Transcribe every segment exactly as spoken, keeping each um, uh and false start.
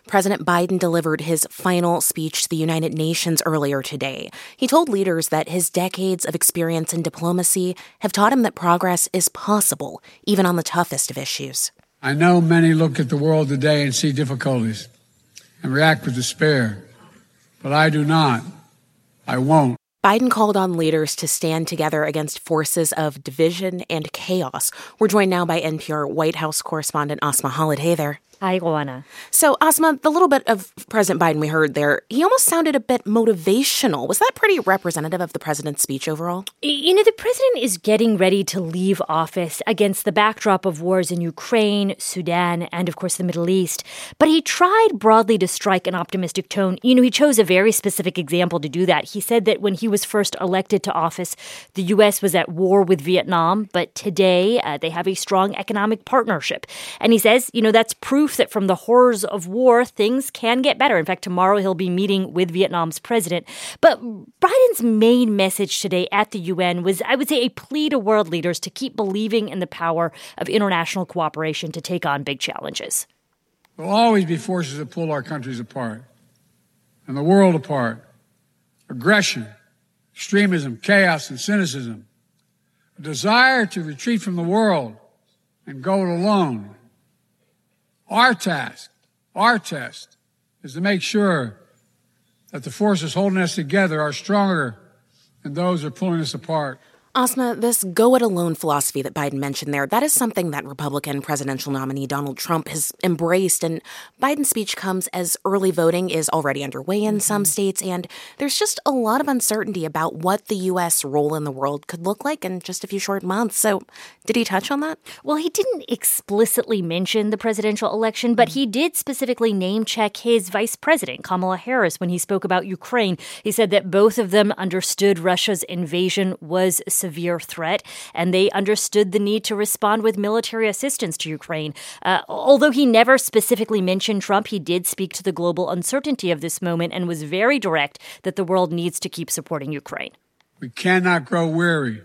President Biden delivered his final speech to the United Nations earlier today. He told leaders that his decades of experience in diplomacy have taught him that progress is possible, even on the toughest of issues. I know many look at the world today and see difficulties and react with despair, but I do not. I won't. Biden called on leaders to stand together against forces of division and chaos. We're joined now by N P R White House correspondent Asma Khalid. Hey there. Hi, Goanna. So, Asma, the little bit of President Biden we heard there, he almost sounded a bit motivational. Was that pretty representative of the president's speech overall? You know, the president is getting ready to leave office against the backdrop of wars in Ukraine, Sudan, and, of course, the Middle East. But he tried broadly to strike an optimistic tone. You know, he chose a very specific example to do that. He said that when he was first elected to office, the U S was at war with Vietnam, but today uh, they have a strong economic partnership. And he says, you know, that's proof that from the horrors of war, things can get better. In fact, tomorrow he'll be meeting with Vietnam's president. But Biden's main message today at the U N was, I would say, a plea to world leaders to keep believing in the power of international cooperation to take on big challenges. There will always be forces that pull our countries apart and the world apart. Aggression, extremism, chaos, and cynicism. A desire to retreat from the world and go it alone. Our task, our test, is to make sure that the forces holding us together are stronger than those that are pulling us apart. Asma, this go-it-alone philosophy that Biden mentioned there, that is something that Republican presidential nominee Donald Trump has embraced, and Biden's speech comes as early voting is already underway in some states, and there's just a lot of uncertainty about what the U S role in the world could look like in just a few short months. So did he touch on that? Well, he didn't explicitly mention the presidential election, but he did specifically name-check his vice president, Kamala Harris, when he spoke about Ukraine. He said that both of them understood Russia's invasion was severe threat, and they understood the need to respond with military assistance to Ukraine. Uh, although he never specifically mentioned Trump, he did speak to the global uncertainty of this moment and was very direct that the world needs to keep supporting Ukraine. We cannot grow weary.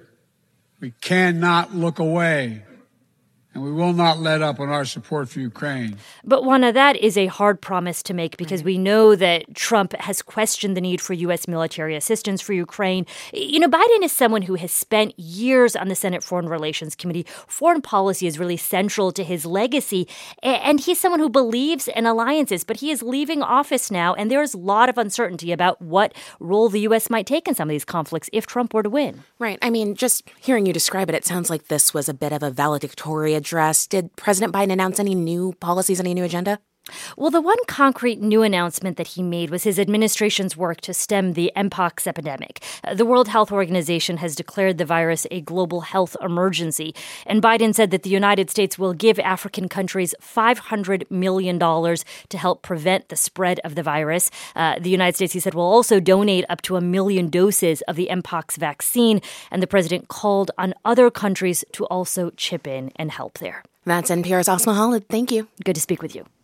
We cannot look away. And we will not let up on our support for Ukraine. But, Juana, that is a hard promise to make because we know that Trump has questioned the need for U S military assistance for Ukraine. You know, Biden is someone who has spent years on the Senate Foreign Relations Committee. Foreign policy is really central to his legacy. And he's someone who believes in alliances, but he is leaving office now, and there is a lot of uncertainty about what role the U S might take in some of these conflicts if Trump were to win. Right. I mean, just hearing you describe it, it sounds like this was a bit of a valedictorian address. Did President Biden announce any new policies, any new agenda? Well, the one concrete new announcement that he made was his administration's work to stem the mpox epidemic. Uh, the World Health Organization has declared the virus a global health emergency, and Biden said that the United States will give African countries five hundred million dollars to help prevent the spread of the virus. Uh, the United States, he said, will also donate up to a million doses of the mpox vaccine, and the president called on other countries to also chip in and help there. That's N P R's Asma Khalid. Thank you. Good to speak with you.